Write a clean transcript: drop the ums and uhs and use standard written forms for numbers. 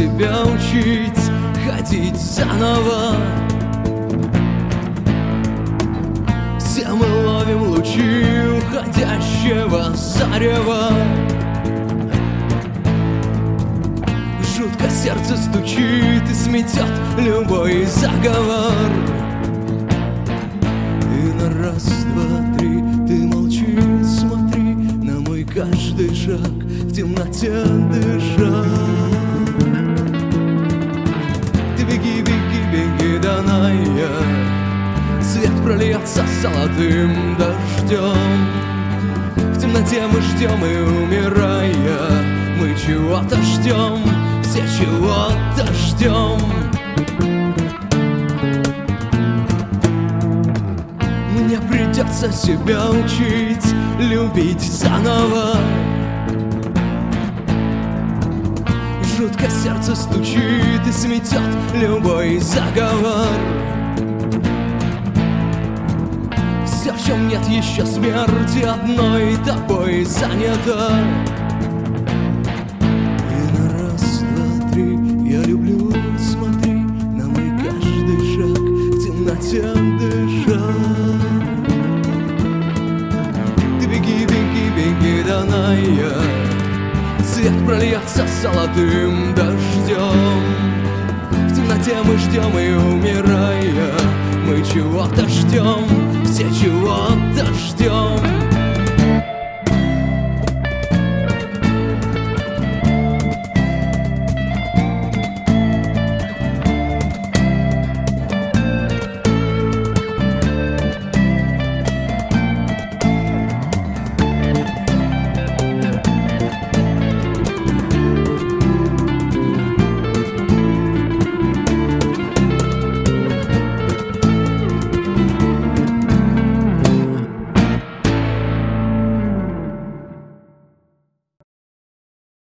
себя учить ходить заново. Все мы ловим лучи уходящего зарева. Жутко сердце стучит и сметет любой заговор. И на раз, два, три ты молчи, смотри на мой каждый шаг, в темноте дыша. Ты беги, беги, беги, Даная, свет прольется золотым дождем. В темноте мы ждем и, умирая, мы чего-то ждем, все чего-то ждем. Мне придется себя учить любить заново. Жутко сердце стучит и сметет любой заговор. Все, в чем нет еще смерти, одной тобой занято. И на раз, два, три я люблю, смотри на мой каждый шаг, в темноте дыша. Ты беги, беги, беги, Даная, свет прольется золотым дождем. В темноте мы ждем и, умирая, мы чего-то ждем, все чего-то ждем.